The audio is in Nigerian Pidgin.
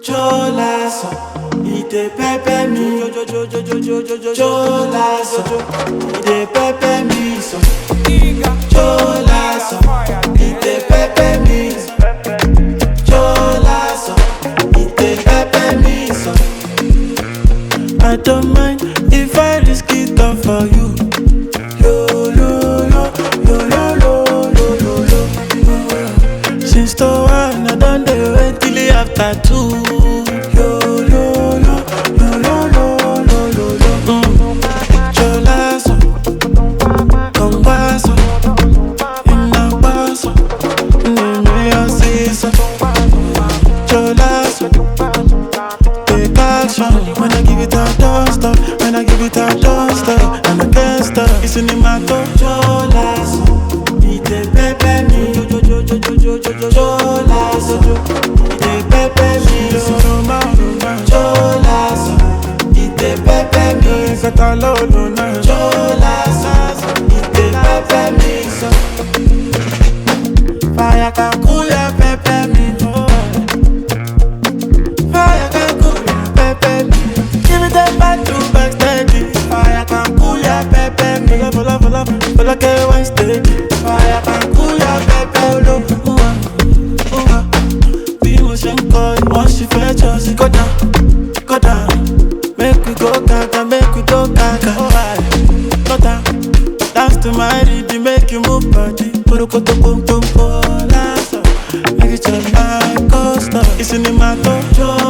Cholazo, ite pepe mi. Cholazo, ite pepe mi. Cholazo, ite pepe mi. Cholazo, ite pepe mi. I don't mind if I risk it all for you. Since the one I done the wait till it after two. Cholazo, con guaso, inaguaso, nime asisa. Cholazo, take action. When I give it a don't stop. When I give it a don't stop. And I can't stop. It's in my toe. Cholazo, ite pepe mi. Cholazo, ite pepe mi. Cholazo, ite pepe mi. Cholazo, ite pepe mi. Fire can cool your pepe mi. Fire can cool your pepe mi. Give it a back to back steady. Fire can cool your pepe mi. Feel like a one steady. Fire can cool your pepe mi. Once you fetch us, go down, go down. Make we go gaga, make we go gaga. Go down, dance to my rhythm, make you move body. Put a koto pum pum pum, make it just like coaster. It's in my toe.